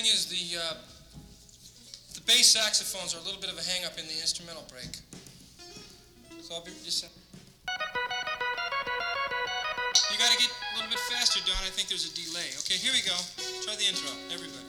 thing is the bass saxophones are a little bit of a hang-up in the instrumental break. So I'll be just... You got to get a little bit faster, Don. I think there's a delay. Okay, here we go. Try the intro, everybody.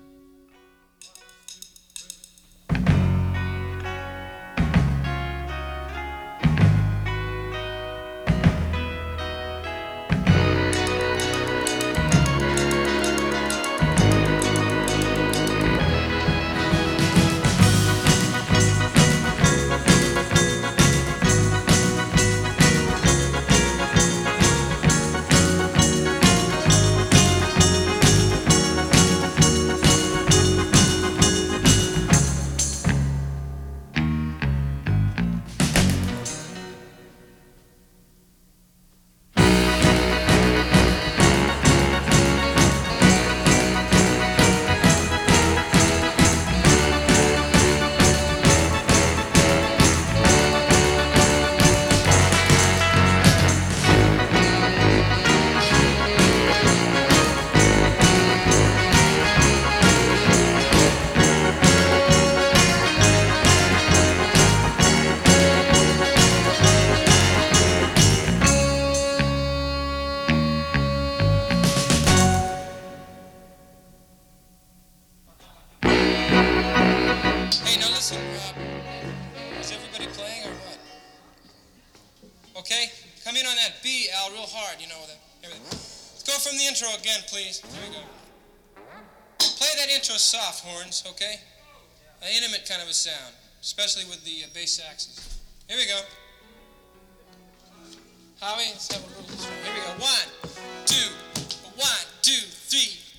Is everybody playing or what? Okay, come in on that B, Al, real hard, you know that. Everything. Let's go from the intro again, please. Here we go. Play that intro soft, horns, okay? An intimate kind of a sound, especially with the bass saxes. Here we go.